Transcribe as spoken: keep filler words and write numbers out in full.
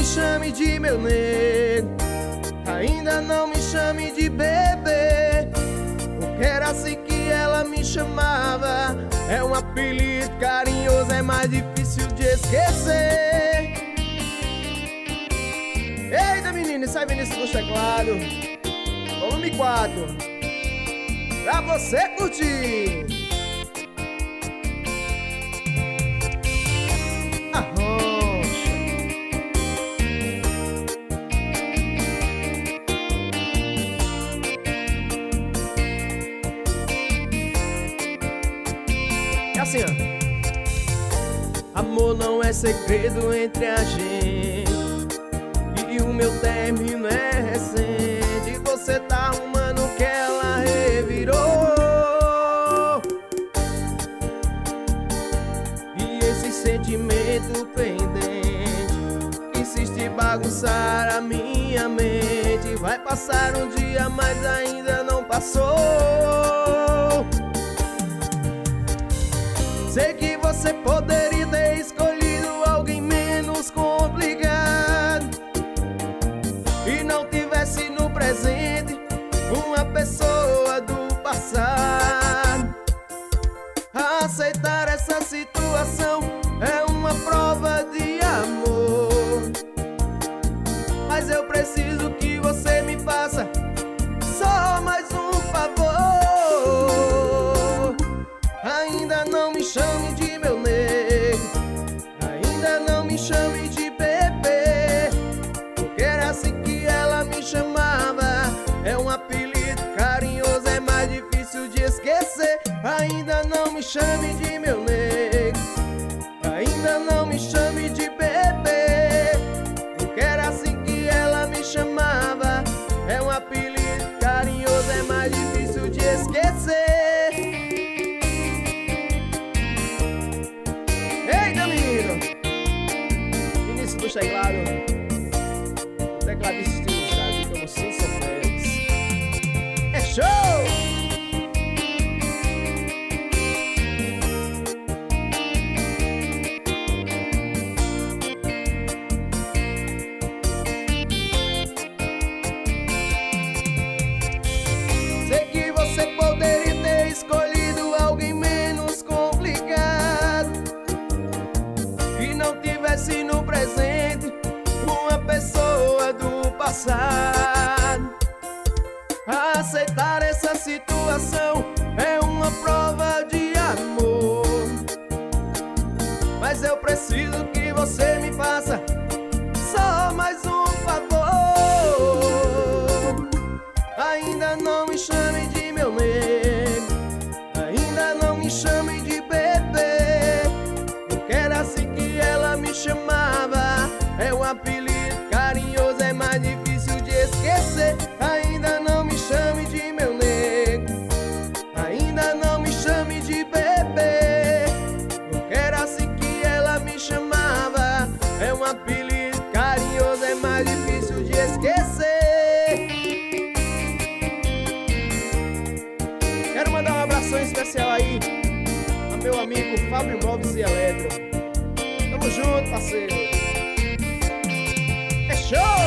chame de meu nego, ainda não me chame de bebê, porque era assim que ela me chamava. É um apelido carinhoso, é mais difícil de esquecer. Eita menina, sai Vinícius do teclado, volume quatro, pra você curtir. É assim, ó. Amor não é segredo entre a gente, e o meu término é recente. Você tá arrumando o que ela revirou, e esse sentimento pendente insiste em bagunçar a minha mente. Vai passar um dia, mas ainda não passou. Sei que você poderia ter escolhido alguém menos complicado e não tivesse no presente uma pessoa do passado. Aceitar essa situação é uma prova de amor, mas eu preciso que você me faça só mais um favor. Ainda não me chame de meu nego, ainda não me chame de bebê, porque era assim que ela me chamava. É um apelido carinhoso, é mais difícil de esquecer. Ainda não me chame de meu nego, ainda não me chame de bebê, porque era assim que ela me chamava. É um apelido carinhoso, é mais difícil de esquecer. Do teclado, o tecladista estilizado como Simpson Flex. É show! Sei que você poderia ter escolhido alguém menos complicado e não tivesse no presente uma pessoa do passado. Aceitar essa situação é uma prova de amor, mas eu preciso que você me faça só mais um favor. Ainda não me chame de meu nego, ainda não me chame de bebê, porque era assim que ela me chamava. É um apelido carinhoso, é mais difícil de esquecer. Ainda não me chame de meu nego, ainda não me chame de bebê, porque era assim que ela me chamava. É um apelido carinhoso, é mais difícil de esquecer. Quero mandar um abração especial aí ao meu amigo Fábio Móveis e Eletro. Tamo junto, parceiro. É show!